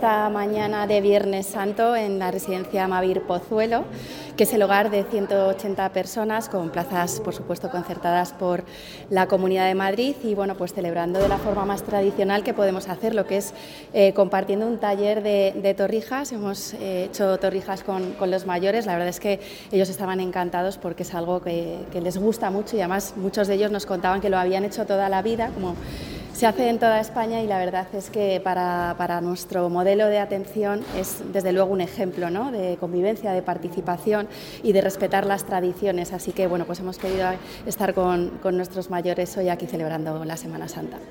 esta mañana de Viernes Santo en la residencia Mavir Pozuelo, que es el hogar de 180 personas con plazas, por supuesto, concertadas por la Comunidad de Madrid y, bueno, pues celebrando de la forma más tradicional que podemos hacer, lo que es compartiendo un taller de torrijas. Hemos hecho torrijas con los mayores. La verdad es que ellos estaban encantados porque es algo que les gusta mucho y además muchos de ellos nos contaban que lo habían hecho toda la vida, como se hace en toda España, y la verdad es que para nuestro modelo de atención es desde luego un ejemplo, ¿no?, de convivencia, de participación y de respetar las tradiciones. Así que, bueno, pues hemos querido estar con nuestros mayores hoy aquí celebrando la Semana Santa.